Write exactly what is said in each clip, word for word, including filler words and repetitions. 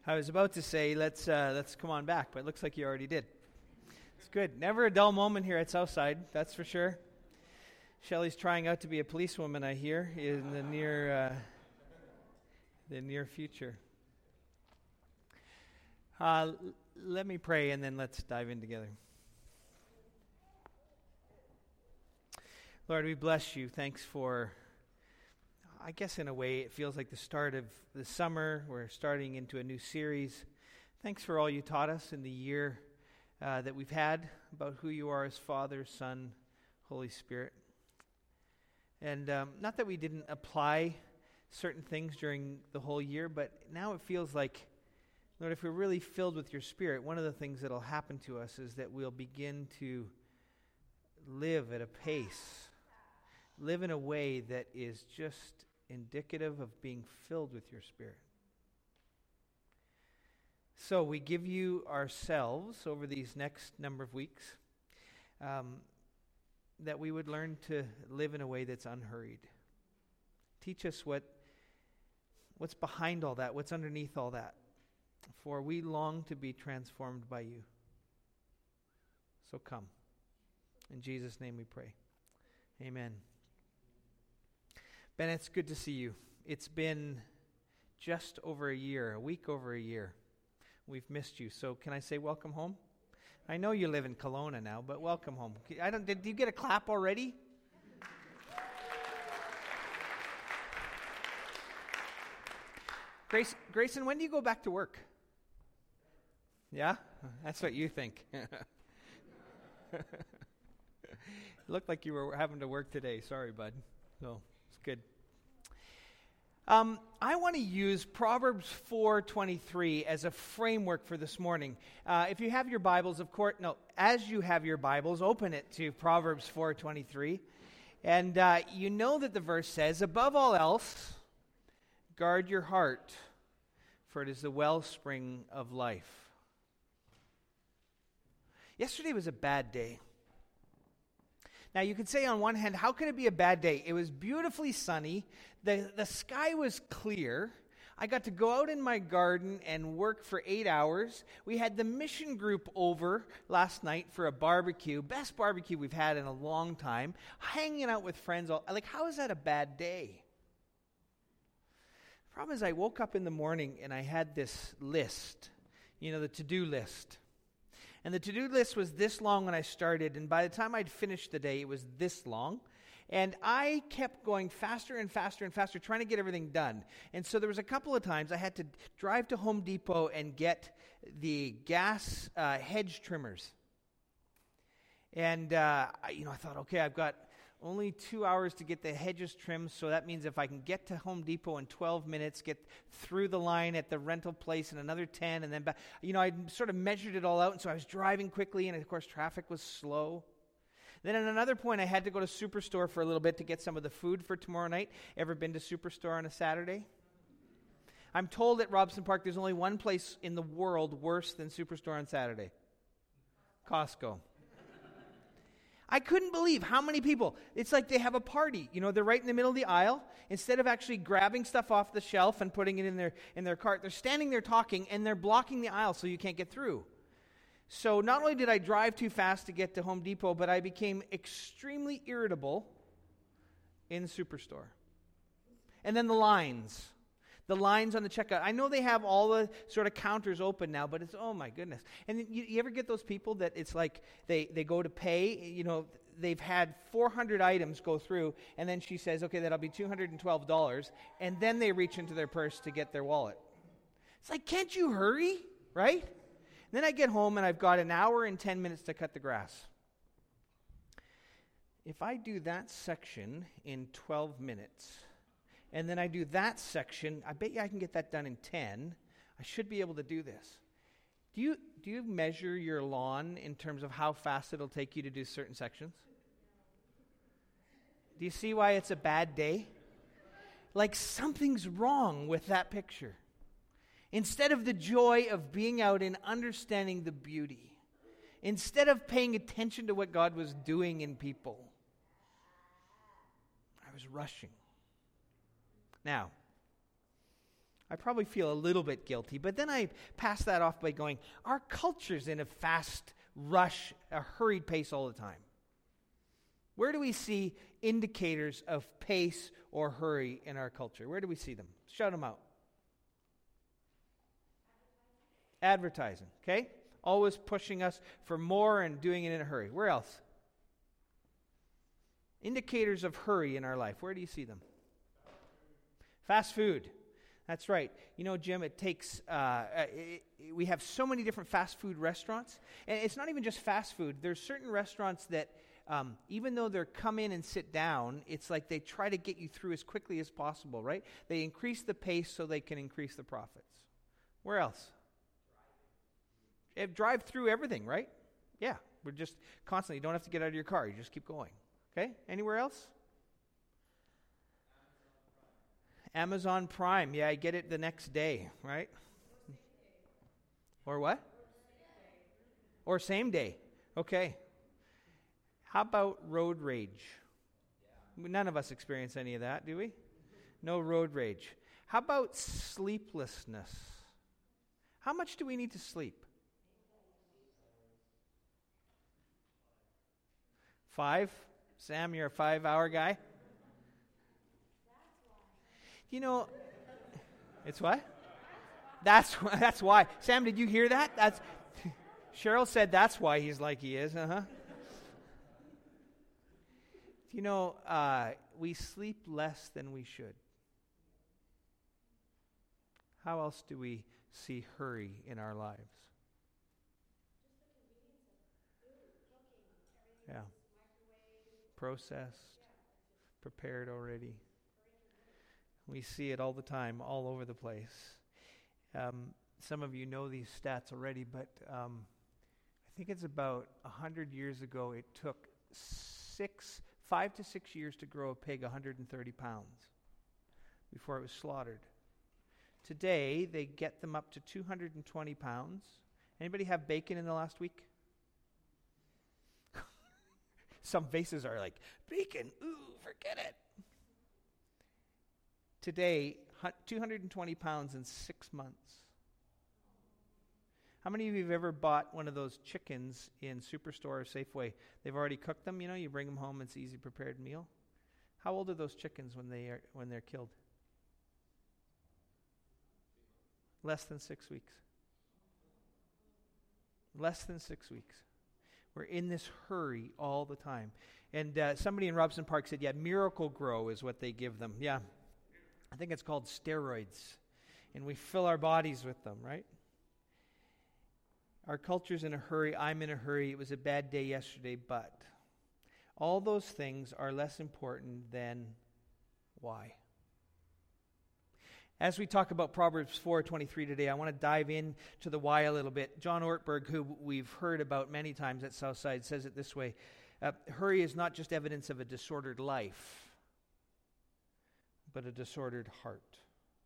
I was about to say, let's uh, let's come on back, but it looks like you already did. It's good. Never a dull moment here at Southside, that's for sure. Shelley's trying out to be a policewoman, I hear, in the near uh, the near future. Uh, l- let me pray, and then let's dive in together. Lord, we bless you. Thanks for, I guess in a way, it feels like the start of the summer. We're starting into a new series. Thanks for all you taught us in the year uh, that we've had about who you are as Father, Son, Holy Spirit. And um, not that we didn't apply certain things during the whole year, but now it feels like, Lord, if we're really filled with your Spirit, one of the things that will happen to us is that we'll begin to live at a pace, live in a way that is just indicative of being filled with your Spirit. So we give you ourselves over these next number of weeks, um, that we would learn to live in a way that's unhurried. Teach us what what's behind all that, what's underneath all that, for we long to be transformed by you. So come. In Jesus' name we pray. Amen. Ben, it's good to see you. It's been just over a year, a week over a year. We've missed you. So can I say welcome home? I know you live in Kelowna now, but welcome home. I don't. Did you get a clap already? Grace, Grayson, when do you go back to work? Yeah? That's what you think. It looked like you were having to work today. Sorry, bud. No, it's good. Um, I want to use Proverbs four twenty-three as a framework for this morning. Uh, if you have your Bibles, of course, no, as you have your Bibles, open it to Proverbs four twenty-three. And uh, you know that the verse says, above all else, guard your heart, for it is the wellspring of life. Yesterday was a bad day. Now, you could say on one hand, how could it be a bad day? It was beautifully sunny. The, the sky was clear. I got to go out in my garden and work for eight hours. We had the mission group over last night for a barbecue. Best barbecue we've had in a long time. Hanging out with friends. All, like, how is that a bad day? The problem is I woke up in the morning and I had this list. You know, the to-do list. And the to-do list was this long when I started, and by the time I'd finished the day, it was this long. And I kept going faster and faster and faster, trying to get everything done. And so there was a couple of times I had to drive to Home Depot and get the gas uh, hedge trimmers. And, uh, I, you know, I thought, okay, I've got only two hours to get the hedges trimmed, so that means if I can get to Home Depot in twelve minutes, get through the line at the rental place in another ten, and then back. You know, I sort of measured it all out, and so I was driving quickly, and of course traffic was slow. Then at another point, I had to go to Superstore for a little bit to get some of the food for tomorrow night. Ever been to Superstore on a Saturday? I'm told at Robson Park there's only one place in the world worse than Superstore on Saturday. Costco. I couldn't believe how many people, it's like they have a party. You know, they're right in the middle of the aisle. Instead of actually grabbing stuff off the shelf and putting it in their in their cart, they're standing there talking, and they're blocking the aisle so you can't get through. So not only did I drive too fast to get to Home Depot, but I became extremely irritable in Superstore. And then the lines. The lines on the checkout. I know they have all the sort of counters open now, but it's, oh my goodness. And you, you ever get those people that it's like they, they go to pay, you know, they've had four hundred items go through, and then she says, okay, that'll be two hundred twelve dollars, and then they reach into their purse to get their wallet. It's like, can't you hurry, right? And then I get home, and I've got an hour and ten minutes to cut the grass. If I do that section in twelve minutes, and then I do that section, I bet you I can get that done in ten. I should be able to do this. Do you do you measure your lawn in terms of how fast it'll take you to do certain sections? Do you see why it's a bad day? Like something's wrong with that picture. Instead of the joy of being out and understanding the beauty, instead of paying attention to what God was doing in people, I was rushing. Now, I probably feel a little bit guilty, but then I pass that off by going, our culture's in a fast rush, a hurried pace all the time. Where do we see indicators of pace or hurry in our culture? Where do we see them? Shout them out. Advertising, okay? Always pushing us for more and doing it in a hurry. Where else? Indicators of hurry in our life. Where do you see them? Fast food. That's right. You know, Jim, it takes, uh, it, it, we have so many different fast food restaurants. And it's not even just fast food. There's certain restaurants that, um, even though they're come in and sit down, it's like they try to get you through as quickly as possible, right? They increase the pace so they can increase the profits. Where else? Drive through everything, right? Yeah, we're just constantly, you don't have to get out of your car. You just keep going. Okay? Anywhere else? Amazon Prime. Yeah, I get it the next day, right? Or what? Or same day. Okay. How about road rage? None of us experience any of that, do we? No road rage. How about sleeplessness? How much do we need to sleep? Five? Sam, you're a five-hour guy? You know, it's what? That's that's why. Sam, did you hear that? That's Cheryl said that's why he's like he is. Uh-huh. You know, uh, we sleep less than we should. How else do we see hurry in our lives? Yeah. Processed, prepared already. We see it all the time, all over the place. Um, some of you know these stats already, but um, I think it's about a hundred years ago. It took six, five to six years to grow a pig one hundred thirty pounds before it was slaughtered. Today, they get them up to two hundred twenty pounds. Anybody have bacon in the last week? Some faces are like, bacon, ooh, forget it. Today, two hundred twenty pounds in six months. How many of you have ever bought one of those chickens in Superstore or Safeway? They've already cooked them, you know, you bring them home, it's an easy prepared meal. How old are those chickens when they are when they're killed? Less than six weeks. Less than six weeks. We're in this hurry all the time. And uh, somebody in Robson Park said, yeah, Miracle Grow is what they give them. Yeah. I think it's called steroids. And we fill our bodies with them, right? Our culture's in a hurry. I'm in a hurry. It was a bad day yesterday, but all those things are less important than why. As we talk about Proverbs four twenty-three today, I want to dive in to the why a little bit. John Ortberg, who we've heard about many times at Southside, says it this way. Uh, hurry is not just evidence of a disordered life, but a disordered heart.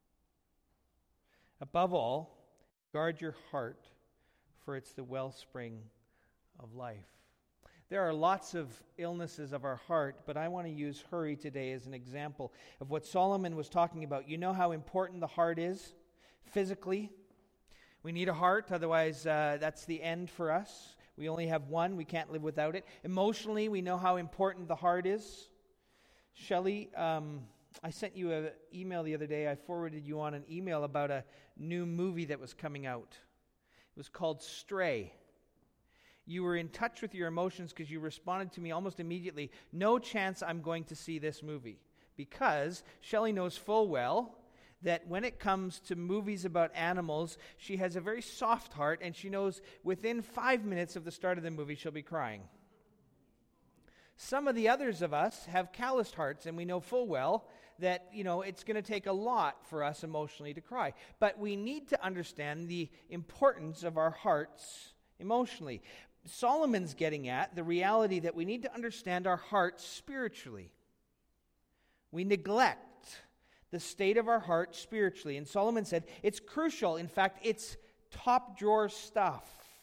Above all, guard your heart, for it's the wellspring of life. There are lots of illnesses of our heart, but I want to use hurry today as an example of what Solomon was talking about. You know how important the heart is physically? We need a heart, otherwise uh, that's the end for us. We only have one. We can't live without it. Emotionally, we know how important the heart is. Shelley, um, I sent you an email the other day. I forwarded you on an email about a new movie that was coming out. It was called Stray. You were in touch with your emotions because you responded to me almost immediately, no chance I'm going to see this movie. Because Shelley knows full well that when it comes to movies about animals, she has a very soft heart, and she knows within five minutes of the start of the movie, she'll be crying. Some of the others of us have calloused hearts, and we know full well that, you know, it's going to take a lot for us emotionally to cry. But we need to understand the importance of our hearts emotionally. Solomon's getting at the reality that we need to understand our hearts spiritually. We neglect the state of our heart spiritually. And Solomon said it's crucial. In fact, it's top drawer stuff.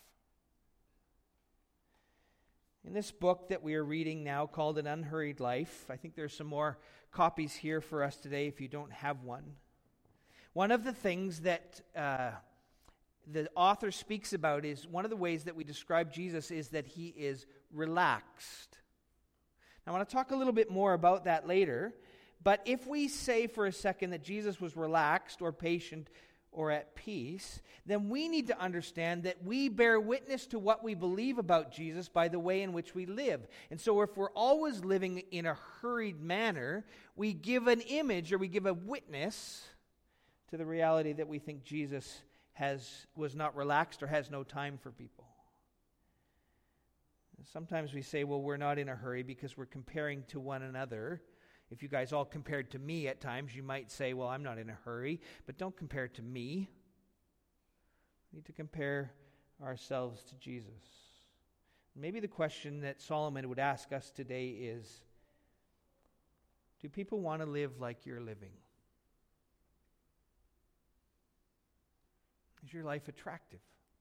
In this book that we are reading now called An Unhurried Life, I think there's some more copies here for us today if you don't have one. One of the things that uh, the author speaks about is, one of the ways that we describe Jesus is that he is relaxed. Now, I want to talk a little bit more about that later, but if we say for a second that Jesus was relaxed or patient or at peace, then we need to understand that we bear witness to what we believe about Jesus by the way in which we live. And so if we're always living in a hurried manner, we give an image or we give a witness to the reality that we think Jesus has was not relaxed or has no time for people. Sometimes we say, well, we're not in a hurry because we're comparing to one another. If you guys all compared to me at times, you might say, well, I'm not in a hurry, but don't compare to me. We need to compare ourselves to Jesus. Maybe the question that Solomon would ask us today is, do people want to live like you're living? Is your life attractive?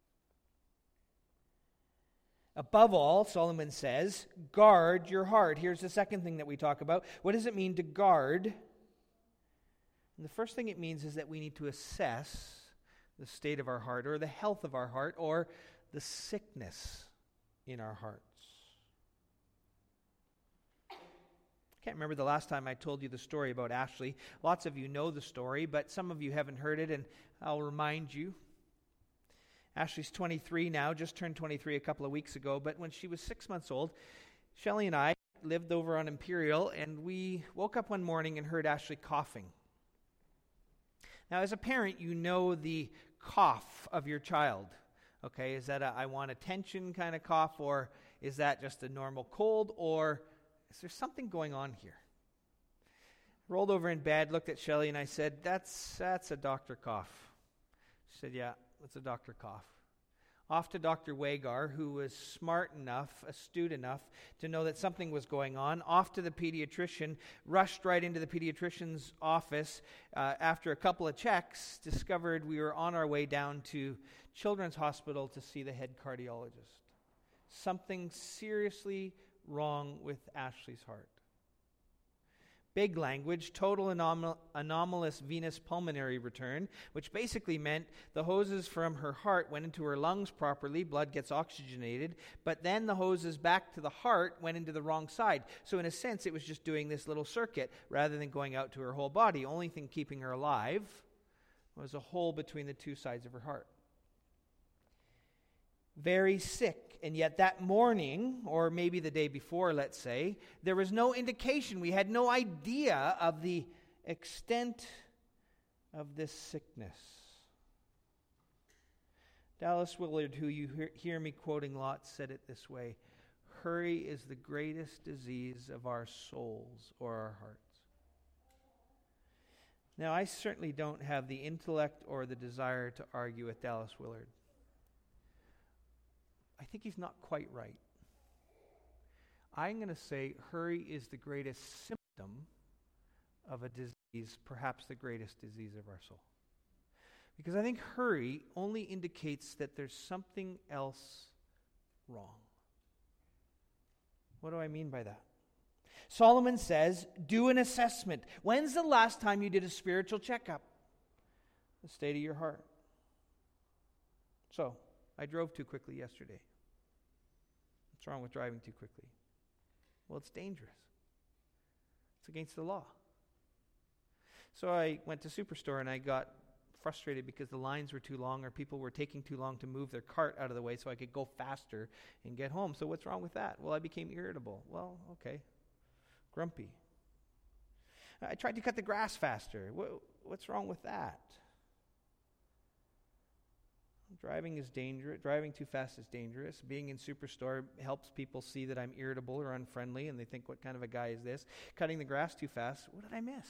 Above all, Solomon says, guard your heart. Here's the second thing that we talk about. What does it mean to guard? And the first thing it means is that we need to assess the state of our heart, or the health of our heart, or the sickness in our hearts. I can't remember the last time I told you the story about Ashley. Lots of you know the story, but some of you haven't heard it, and I'll remind you. Ashley's twenty-three now, just turned twenty-three a couple of weeks ago, but when she was six months old, Shelley and I lived over on Imperial, and we woke up one morning and heard Ashley coughing. Now, as a parent, you know the cough of your child. Okay, is that a I want attention kind of cough, or is that just a normal cold, or is there something going on here? Rolled over in bed, looked at Shelley, and I said, that's, that's a doctor cough. She said, yeah. It's a doctor cough. Off to Doctor Wagar, who was smart enough, astute enough to know that something was going on. Off to the pediatrician, rushed right into the pediatrician's office. Uh, after a couple of checks, discovered we were on our way down to Children's Hospital to see the head cardiologist. Something seriously wrong with Ashley's heart. Big language, total anom- anomalous venous pulmonary return, which basically meant the hoses from her heart went into her lungs properly, blood gets oxygenated, but then the hoses back to the heart went into the wrong side. So in a sense, it was just doing this little circuit rather than going out to her whole body. Only thing keeping her alive was a hole between the two sides of her heart. Very sick, and yet that morning, or maybe the day before, let's say, there was no indication. We had no idea of the extent of this sickness. Dallas Willard, who you hear, hear me quoting lots, said it this way: hurry is the greatest disease of our souls or our hearts. Now, I certainly don't have the intellect or the desire to argue with Dallas Willard. I think he's not quite right. I'm going to say hurry is the greatest symptom of a disease, perhaps the greatest disease of our soul. Because I think hurry only indicates that there's something else wrong. What do I mean by that? Solomon says, do an assessment. When's the last time you did a spiritual checkup? The state of your heart. So, I drove too quickly yesterday. What's wrong with driving too quickly? Well, it's dangerous. It's against the law. So I went to Superstore and I got frustrated because the lines were too long or people were taking too long to move their cart out of the way so I could go faster and get home. So what's wrong with that? Well, I became irritable. Well, okay. Grumpy. I tried to cut the grass faster. What's wrong with that? Driving is dangerous. Driving too fast is dangerous. Being in Superstore helps people see that I'm irritable or unfriendly, and they think, what kind of a guy is this? Cutting the grass too fast. What did I miss?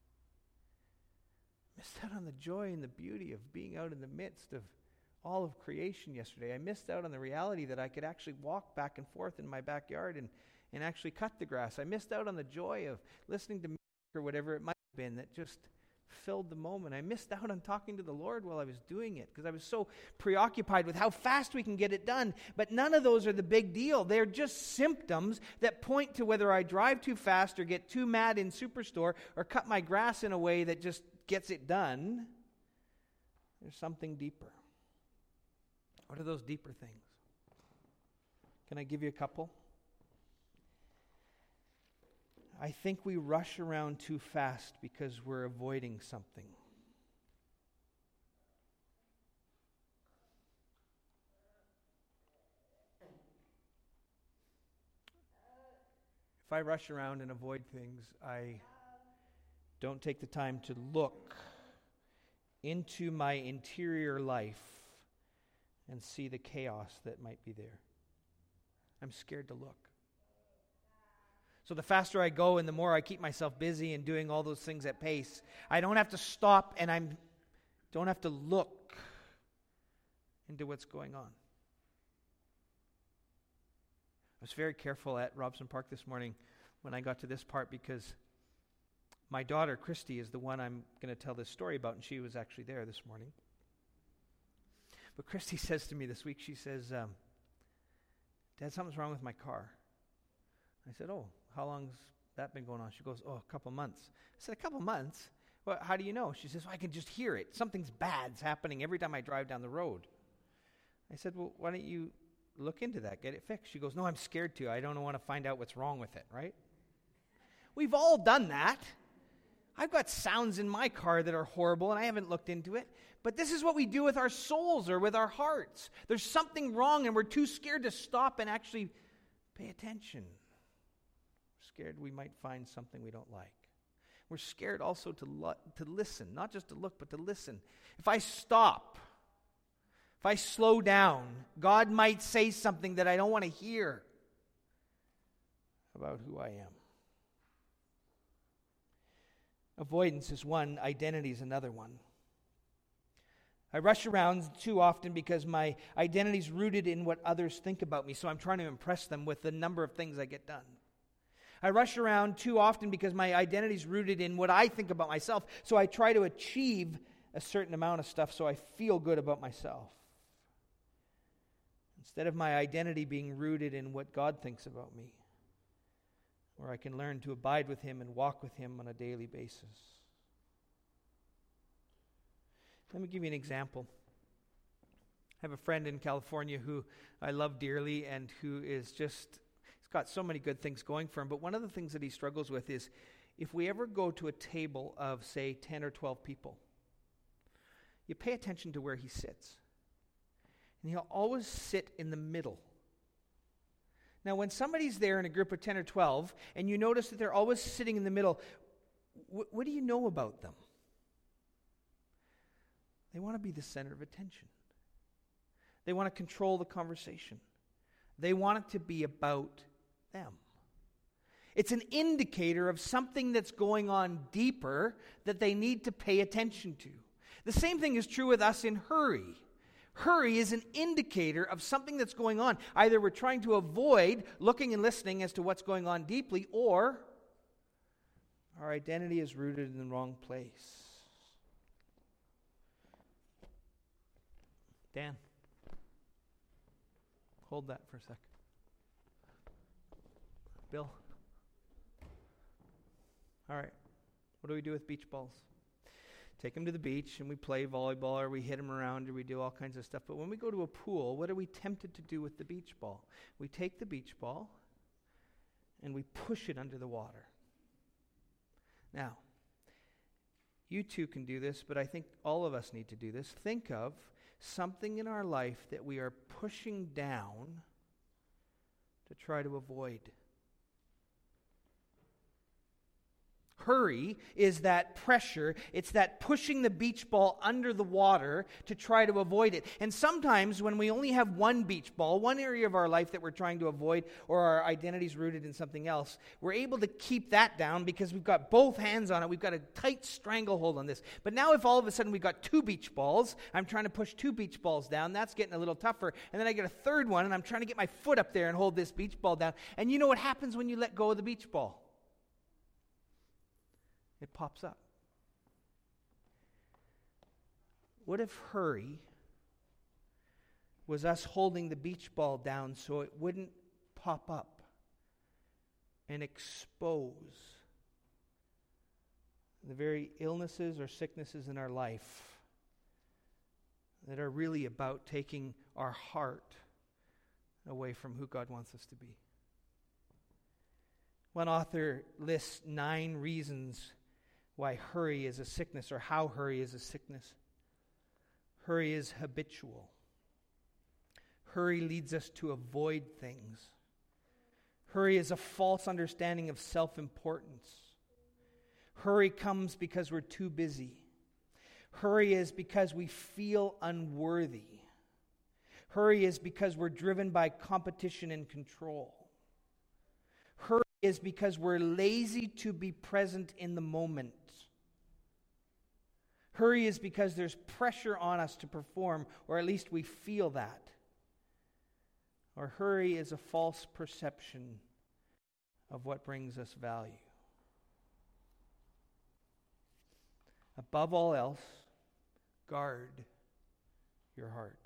Missed out on the joy and the beauty of being out in the midst of all of creation yesterday. I missed out on the reality that I could actually walk back and forth in my backyard and, and actually cut the grass. I missed out on the joy of listening to music or whatever it might have been that just filled the moment. I missed out on talking to the Lord while I was doing it because I was so preoccupied with how fast we can get it done. But none of those are the big deal. They're just symptoms that point to whether I drive too fast or get too mad in Superstore or cut my grass in a way that just gets it done. There's something deeper. What are those deeper things? Can I give you a couple? I think we rush around too fast because we're avoiding something. If I rush around and avoid things, I don't take the time to look into my interior life and see the chaos that might be there. I'm scared to look. So the faster I go and the more I keep myself busy and doing all those things at pace, I don't have to stop and I don't have to look into what's going on. I was very careful at Robson Park this morning when I got to this part because my daughter, Christy, is the one I'm going to tell this story about, and she was actually there this morning. But Christy says to me this week, she says, um, Dad, something's wrong with my car. I said, oh, how long's that been going on? She goes, oh, a couple months. I said, a couple months? Well, how do you know? She says, well, I can just hear it. Something's bad's happening every time I drive down the road. I said, well, why don't you look into that, get it fixed? She goes, no, I'm scared to. I don't want to find out what's wrong with it, right? We've all done that. I've got sounds in my car that are horrible, and I haven't looked into it. But this is what we do with our souls or with our hearts. There's something wrong, and we're too scared to stop and actually pay attention. We're scared we might find something we don't like. We're scared also to lo- to listen, not just to look, but to listen. If I stop, if I slow down, God might say something that I don't want to hear about who I am. Avoidance is one, identity is another one. I rush around too often because my identity is rooted in what others think about me, so I'm trying to impress them with the number of things I get done. I rush around too often because my identity is rooted in what I think about myself, so I try to achieve a certain amount of stuff so I feel good about myself. Instead of my identity being rooted in what God thinks about me, where I can learn to abide with Him and walk with Him on a daily basis. Let me give you an example. I have a friend in California who I love dearly and who is just, he's got so many good things going for him, but one of the things that he struggles with is if we ever go to a table of, say, ten or twelve people, you pay attention to where he sits. And he'll always sit in the middle. Now, when somebody's there in a group of ten or twelve, and you notice that they're always sitting in the middle, wh- what do you know about them? They want to be the center of attention. They want to control the conversation. They want it to be about them. It's an indicator of something that's going on deeper that they need to pay attention to. The same thing is true with us in hurry. Hurry is an indicator of something that's going on. Either we're trying to avoid looking and listening as to what's going on deeply, or our identity is rooted in the wrong place. Dan, hold that for a sec. Bill. All right. What do we do with beach balls? Take them to the beach and we play volleyball or we hit them around or we do all kinds of stuff. But when we go to a pool, what are we tempted to do with the beach ball? We take the beach ball and we push it under the water. Now, you too can do this, but I think all of us need to do this. Think of something in our life that we are pushing down to try to avoid. Hurry is that pressure. It's that pushing the beach ball under the water to try to avoid it. And sometimes when we only have one beach ball, one area of our life that we're trying to avoid, or our identity is rooted in something else, we're able to keep that down because we've got both hands on it. We've got a tight stranglehold on this. But now if all of a sudden we've got two beach balls, I'm trying to push two beach balls down, that's getting a little tougher. And then I get a third one and I'm trying to get my foot up there and hold this beach ball down. And you know what happens when you let go of the beach ball? It pops up. What if hurry was us holding the beach ball down so it wouldn't pop up and expose the very illnesses or sicknesses in our life that are really about taking our heart away from who God wants us to be. One author lists nine reasons why hurry is a sickness, or how hurry is a sickness. Hurry is habitual. Hurry leads us to avoid things. Hurry is a false understanding of self-importance. Hurry comes because we're too busy. Hurry is because we feel unworthy. Hurry is because we're driven by competition and control. Hurry is because we're lazy to be present in the moment. Hurry is because there's pressure on us to perform, or at least we feel that. Or hurry is a false perception of what brings us value. Above all else, guard your heart.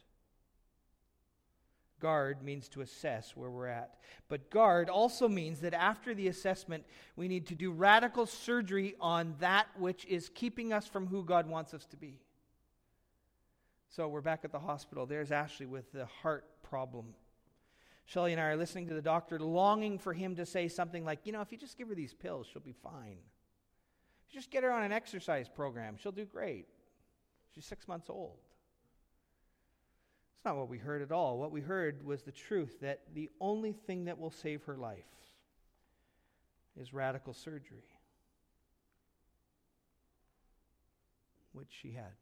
Guard means to assess where we're at. But guard also means that after the assessment, we need to do radical surgery on that which is keeping us from who God wants us to be. So we're back at the hospital. There's Ashley with the heart problem. Shelley and I are listening to the doctor, longing for him to say something like, you know, if you just give her these pills, she'll be fine. If you just get her on an exercise program, she'll do great. She's six months old. It's not what we heard at all. What we heard was the truth that the only thing that will save her life is radical surgery, which she had.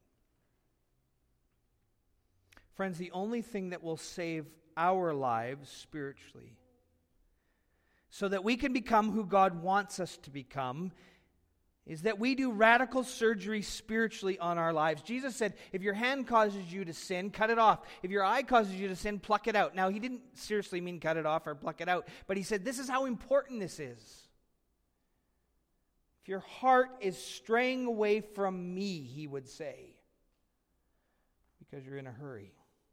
Friends, the only thing that will save our lives spiritually, so that we can become who God wants us to become, is that we do radical surgery spiritually on our lives. Jesus said, if your hand causes you to sin, cut it off. If your eye causes you to sin, pluck it out. Now, he didn't seriously mean cut it off or pluck it out, but he said, this is how important this is. If your heart is straying away from me, he would say, because you're in a hurry.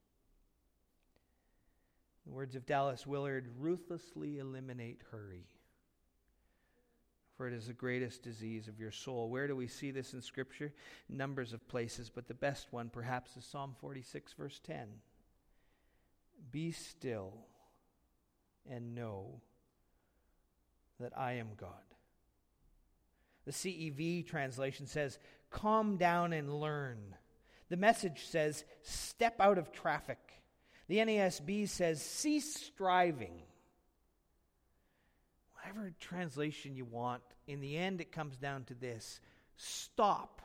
In the words of Dallas Willard, ruthlessly eliminate hurry, for it is the greatest disease of your soul. Where do we see this in Scripture? Numbers of places, but the best one perhaps is Psalm forty-six, verse ten. Be still and know that I am God. The C E V translation says, calm down and learn. The Message says, step out of traffic. The N A S B says, cease striving. Whatever translation you want, in the end it comes down to this. Stop.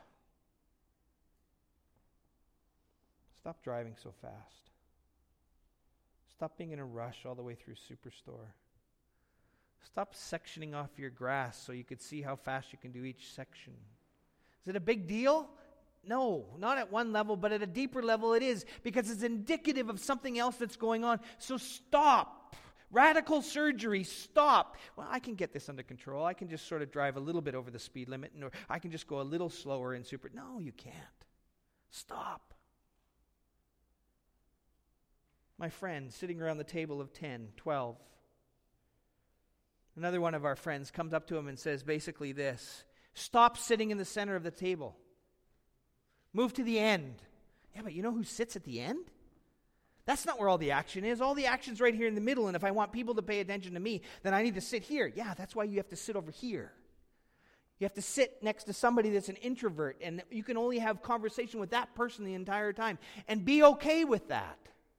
Stop driving so fast. Stop being in a rush all the way through Superstore. Stop sectioning off your grass so you could see how fast you can do each section. Is it a big deal? No, not at one level, but at a deeper level it is, because it's indicative of something else that's going on. So stop. Radical surgery, stop. Well, I can get this under control. I can just sort of drive a little bit over the speed limit, or I can just go a little slower in super. No, you can't. Stop. My friend sitting around the table of ten, twelve. Another one of our friends comes up to him and says basically this: stop sitting in the center of the table. Move to the end. Yeah, but you know who sits at the end? That's not where all the action is. All the action's right here in the middle, and if I want people to pay attention to me, then I need to sit here. Yeah, that's why you have to sit over here. You have to sit next to somebody that's an introvert, and you can only have conversation with that person the entire time, and be okay with that.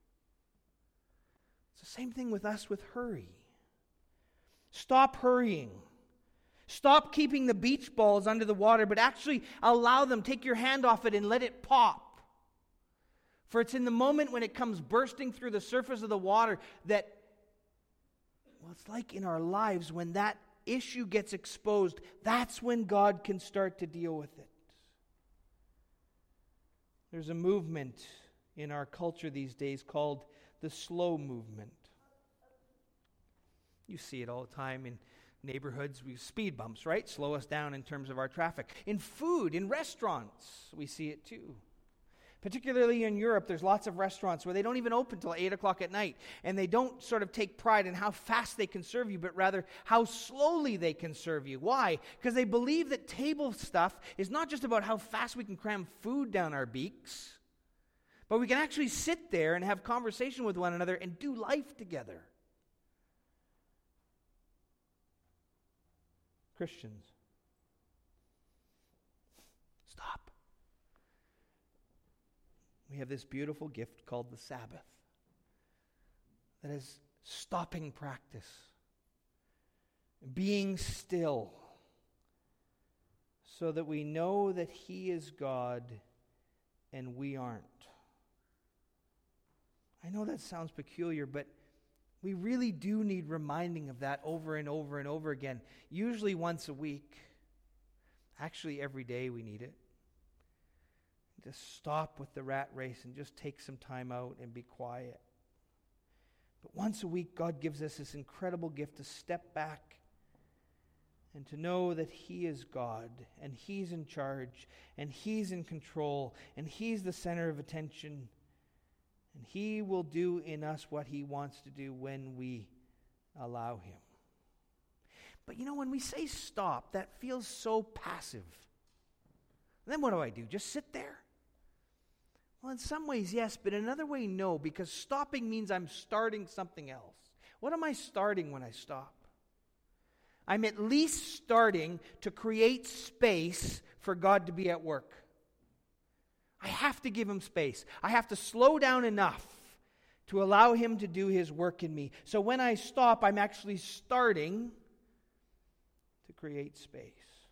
It's the same thing with us with hurry. Stop hurrying. Stop keeping the beach balls under the water, but actually allow them. Take your hand off it and let it pop. For it's in the moment when it comes bursting through the surface of the water that, well, it's like in our lives, when that issue gets exposed, that's when God can start to deal with it. There's a movement in our culture these days called the slow movement. You see it all the time in neighborhoods. We speed bumps, right? Slow us down in terms of our traffic. In food, in restaurants, we see it too. Particularly in Europe, there's lots of restaurants where they don't even open till eight o'clock at night. And they don't sort of take pride in how fast they can serve you, but rather how slowly they can serve you. Why? Because they believe that table stuff is not just about how fast we can cram food down our beaks, But we can actually sit there and have conversation with one another and do life together. Christians, stop. We have this beautiful gift called the Sabbath that is stopping practice, being still, so that we know that He is God and we aren't. I know that sounds peculiar, but we really do need reminding of that over and over and over again, usually once a week. Actually, every day we need it. Just stop with the rat race and just take some time out and be quiet. But once a week, God gives us this incredible gift to step back and to know that He is God and He's in charge and He's in control and He's the center of attention. And He will do in us what He wants to do when we allow Him. But you know, when we say stop, that feels so passive. And then what do I do? Just sit there? Well, in some ways, yes, but in another way, no, because stopping means I'm starting something else. What am I starting when I stop? I'm at least starting to create space for God to be at work. I have to give Him space. I have to slow down enough to allow Him to do His work in me. So when I stop, I'm actually starting to create space.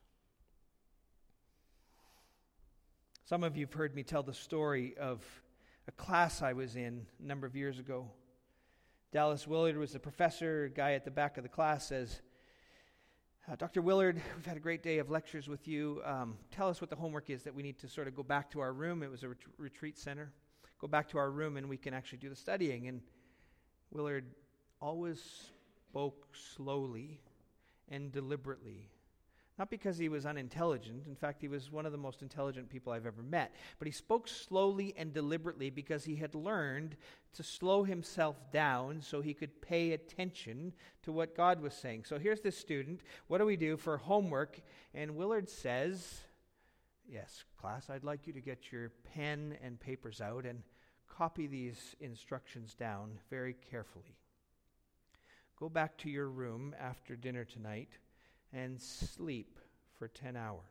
Some of you have heard me tell the story of a class I was in a number of years ago. Dallas Willard was the professor. A guy at the back of the class says, Uh, Doctor Willard, we've had a great day of lectures with you. Um, tell us what the homework is that we need to sort of go back to our room. It was a ret- retreat center. Go back to our room and we can actually do the studying. And Willard always spoke slowly and deliberately. Not because he was unintelligent. In fact, he was one of the most intelligent people I've ever met. But he spoke slowly and deliberately because he had learned to slow himself down so he could pay attention to what God was saying. So here's this student. What do we do for homework? And Willard says, yes, class, I'd like you to get your pen and papers out and copy these instructions down very carefully. Go back to your room after dinner tonight and sleep for ten hours.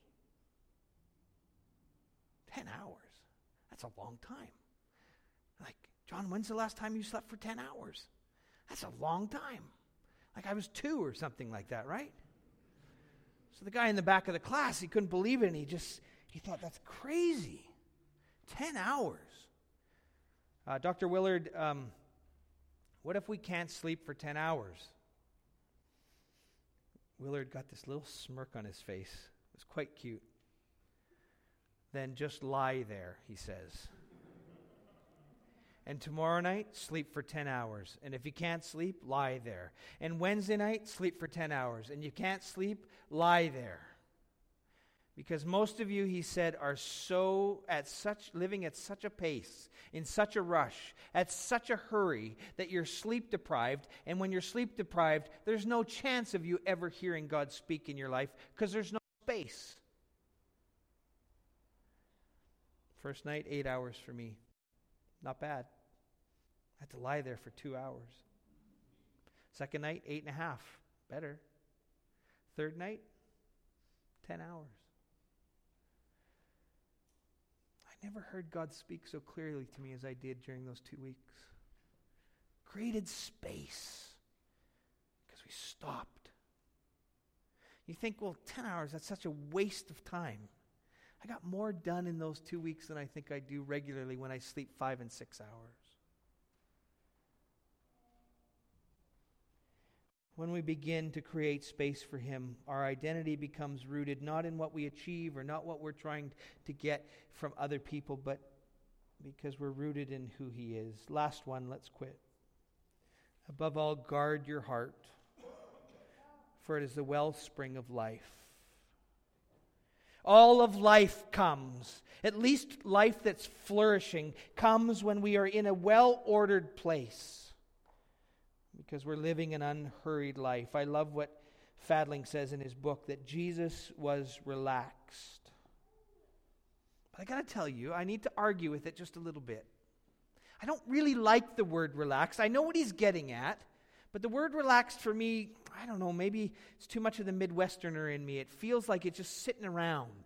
ten hours? That's a long time. Like, John, when's the last time you slept for ten hours? That's a long time. Like I was two or something like that, right? So the guy in the back of the class, he couldn't believe it, and he just, he thought, that's crazy. ten hours. Uh, Doctor Willard, um, what if we can't sleep for ten hours? Willard got this little smirk on his face. It was quite cute. Then just lie there, he says. And tomorrow night, sleep for ten hours. And if you can't sleep, lie there. And Wednesday night, sleep for ten hours. And you can't sleep, lie there. Because most of you, he said, are so at such living at such a pace, in such a rush, at such a hurry, that you're sleep deprived. And when you're sleep deprived, there's no chance of you ever hearing God speak in your life because there's no space. First night, eight hours for me. Not bad. I had to lie there for two hours. Second night, eight and a half. Better. Third night, ten hours. I never heard God speak so clearly to me as I did during those two weeks. Created space because we stopped. You think, well, ten hours, that's such a waste of time. I got more done in those two weeks than I think I do regularly when I sleep five and six hours. When we begin to create space for Him, our identity becomes rooted not in what we achieve or not what we're trying to get from other people, but because we're rooted in who He is. Last one, let's quit. Above all, guard your heart, for it is the wellspring of life. All of life comes, at least life that's flourishing, comes when we are in a well-ordered place. Because we're living an unhurried life. I love what Fadling says in his book, that Jesus was relaxed. But I got to tell you, I need to argue with it just a little bit. I don't really like the word relaxed. I know what he's getting at, but the word relaxed for me, I don't know, maybe it's too much of the Midwesterner in me. It feels like it's just sitting around,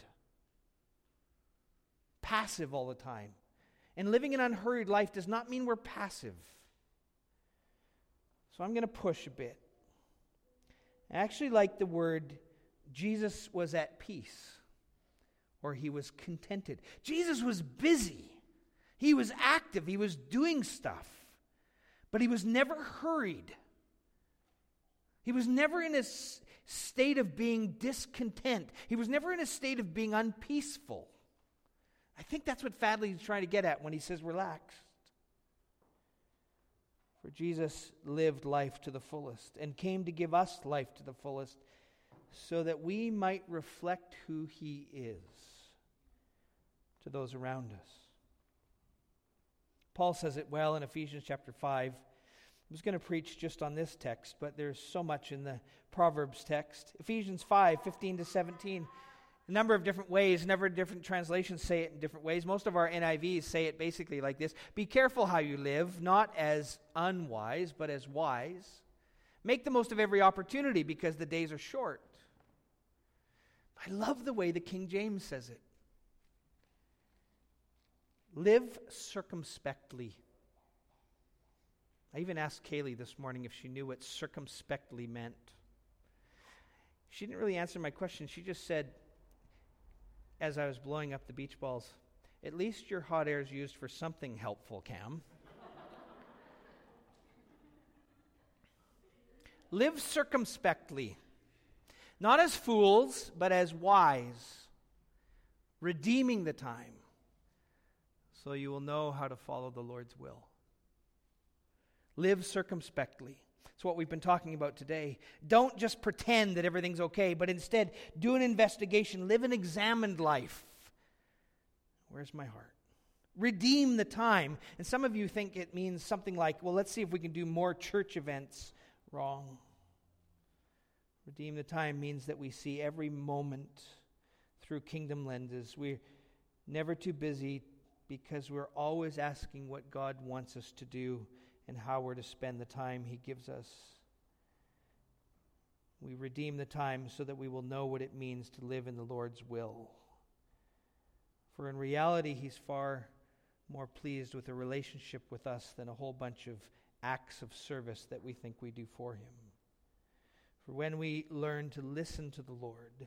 passive all the time. And living an unhurried life does not mean we're passive. So I'm going to push a bit. I actually like the word Jesus was at peace, or he was contented. Jesus was busy. He was active. He was doing stuff. But he was never hurried. He was never in a s- state of being discontent. He was never in a state of being unpeaceful. I think that's what Fadley is trying to get at when he says relaxed. For Jesus lived life to the fullest and came to give us life to the fullest so that we might reflect who he is to those around us. Paul says it well in Ephesians chapter five. I was going to preach just on this text, but there's so much in the Proverbs text. Ephesians five, fifteen to seventeen. A number of different ways, a number of different translations say it in different ways. Most of our N I Vs say it basically like this. Be careful how you live, not as unwise, but as wise. Make the most of every opportunity because the days are short. I love the way the King James says it. Live circumspectly. I even asked Kaylee this morning if she knew what circumspectly meant. She didn't really answer my question. She just said, as I was blowing up the beach balls, at least your hot air is used for something helpful, Cam. Live circumspectly, not as fools, but as wise, redeeming the time, so you will know how to follow the Lord's will. Live circumspectly. It's what we've been talking about today. Don't just pretend that everything's okay, but instead do an investigation. Live an examined life. Where's my heart? Redeem the time. And some of you think it means something like, well, let's see if we can do more church events. Wrong. Redeem the time means that we see every moment through kingdom lenses. We're never too busy because we're always asking what God wants us to do and how we're to spend the time he gives us. We redeem the time so that we will know what it means to live in the Lord's will. For in reality, he's far more pleased with a relationship with us than a whole bunch of acts of service that we think we do for him. For when we learn to listen to the Lord,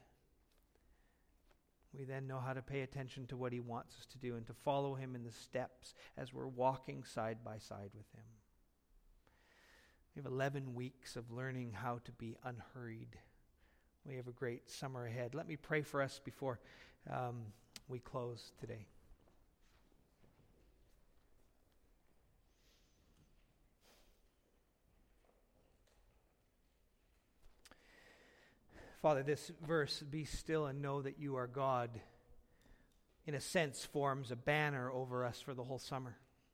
we then know how to pay attention to what he wants us to do and to follow him in the steps as we're walking side by side with him. We have eleven weeks of learning how to be unhurried. We have a great summer ahead. Let me pray for us before um, we close today. Father, this verse, be still and know that you are God, in a sense forms a banner over us for the whole summer.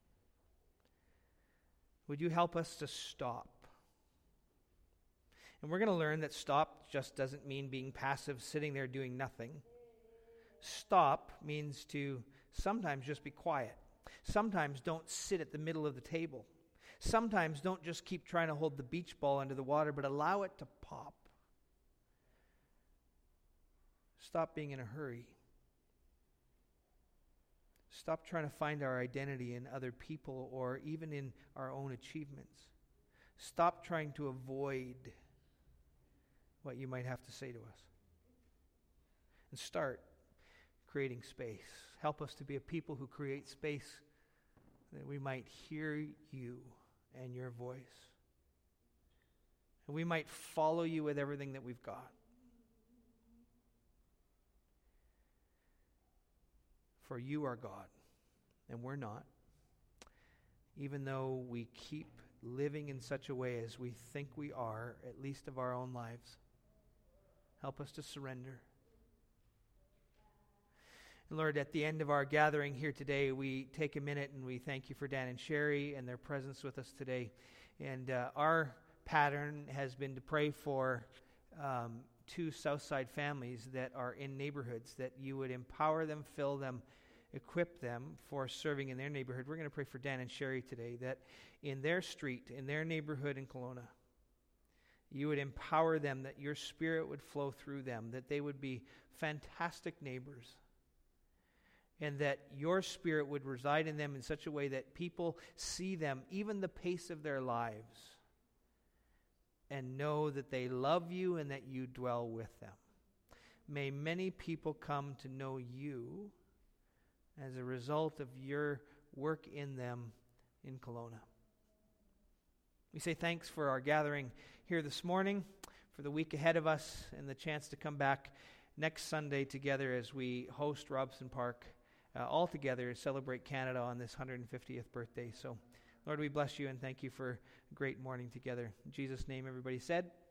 Would you help us to stop? And we're going to learn that stop just doesn't mean being passive, sitting there doing nothing. Stop means to sometimes just be quiet. Sometimes don't sit at the middle of the table. Sometimes don't just keep trying to hold the beach ball under the water, but allow it to pop. Stop being in a hurry. Stop trying to find our identity in other people or even in our own achievements. Stop trying to avoid what you might have to say to us. And start creating space. Help us to be a people who create space that we might hear you and your voice. And we might follow you with everything that we've got. For you are God, and we're not. Even though we keep living in such a way as we think we are, at least of our own lives. Help us to surrender. And Lord, at the end of our gathering here today, we take a minute and we thank you for Dan and Sherry and their presence with us today. And uh, our pattern has been to pray for um, two Southside families that are in neighborhoods, that you would empower them, fill them, equip them for serving in their neighborhood. We're going to pray for Dan and Sherry today, that in their street, in their neighborhood in Kelowna, you would empower them, that your Spirit would flow through them, that they would be fantastic neighbors, and that your Spirit would reside in them in such a way that people see them, even the pace of their lives, and know that they love you and that you dwell with them. May many people come to know you as a result of your work in them in Kelowna. We say thanks for our gathering here this morning, for the week ahead of us, and the chance to come back next Sunday together as we host Robson Park uh, all together to celebrate Canada on this one hundred fiftieth birthday. So, Lord, we bless you and thank you for a great morning together. In Jesus' name, everybody said.